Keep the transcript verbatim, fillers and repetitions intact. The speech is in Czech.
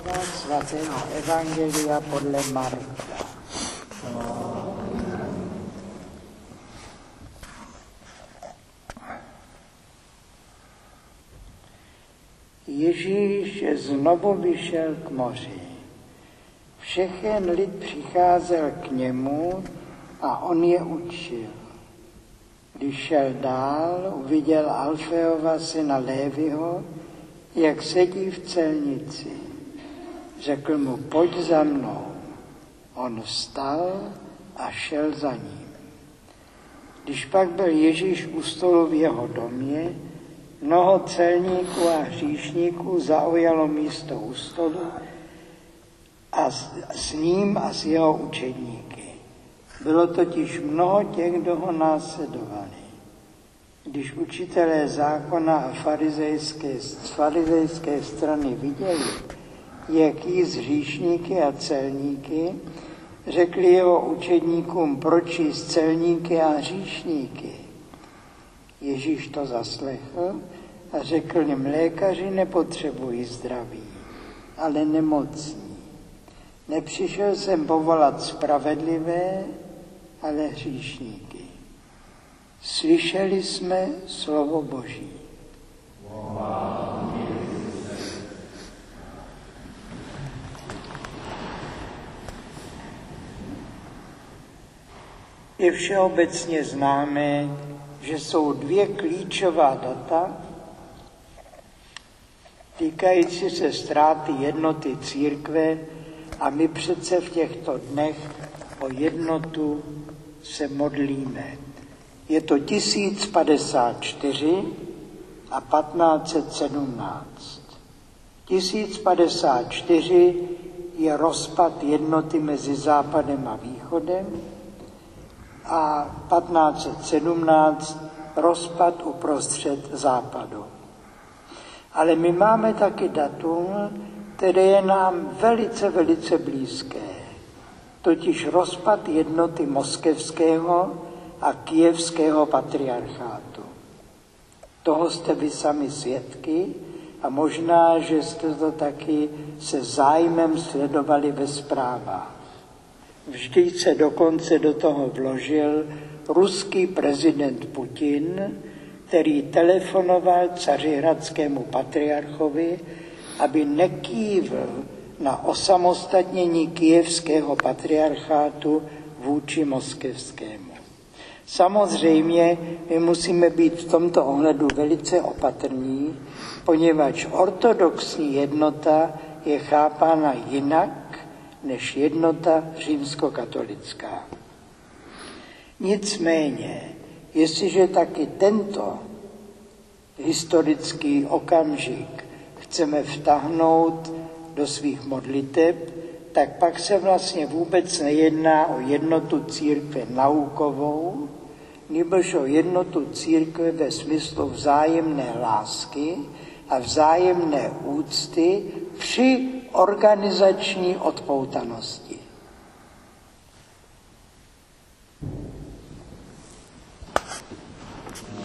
Svatého evangelia podle Marka. Ježíš znovu vyšel k moři. Všechen lid přicházel k němu a on je učil. Když šel dál, uviděl Alfeova syna Lévyho, jak sedí v celnici. Řekl mu, pojď za mnou. On vstal a šel za ním. Když pak byl Ježíš u stolu v jeho domě, mnoho celníků a hříšníků zaujalo místo u stolu a s, s ním a s jeho učedníky. Bylo totiž mnoho těch, kdo ho následovali. Když učitelé zákona a farizejské, z farizejské strany viděli, jak jí z hříšníky a celníky, řekli jeho učedníkům, proč jí z celníky a hříšníky. Ježíš to zaslechl a řekl jim, lékaři nepotřebují zdraví, ale nemocní. Nepřišel jsem povolat spravedlivé, ale hříšníky. Slyšeli jsme slovo Boží. Je všeobecně známé, že jsou dvě klíčová data týkající se ztráty jednoty církve a my přece v těchto dnech o jednotu se modlíme. Je to tisíc padesát čtyři a patnáct set sedmnáct. tisíc padesát čtyři je rozpad jednoty mezi Západem a Východem a patnáct set sedmnáct rozpad uprostřed Západu. Ale my máme taky datum, které je nám velice, velice blízké, totiž rozpad jednoty moskevského a kyjevského patriarchátu. Toho jste vy sami svědky a možná, že jste to taky se zájmem sledovali ve zprávách. Vždyť se dokonce do toho vložil ruský prezident Putin, který telefonoval cařihradskému patriarchovi, aby nekývl na osamostatnění kyjevského patriarchátu vůči moskevskému. Samozřejmě my musíme být v tomto ohledu velice opatrní, poněvadž ortodoxní jednota je chápána jinak než jednota římskokatolická. Nicméně, jestliže taky tento historický okamžik chceme vtáhnout do svých modliteb, tak pak se vlastně vůbec nejedná o jednotu církve naukovou, nebož o jednotu církve ve smyslu vzájemné lásky a vzájemné úcty při organizační odpoutanosti.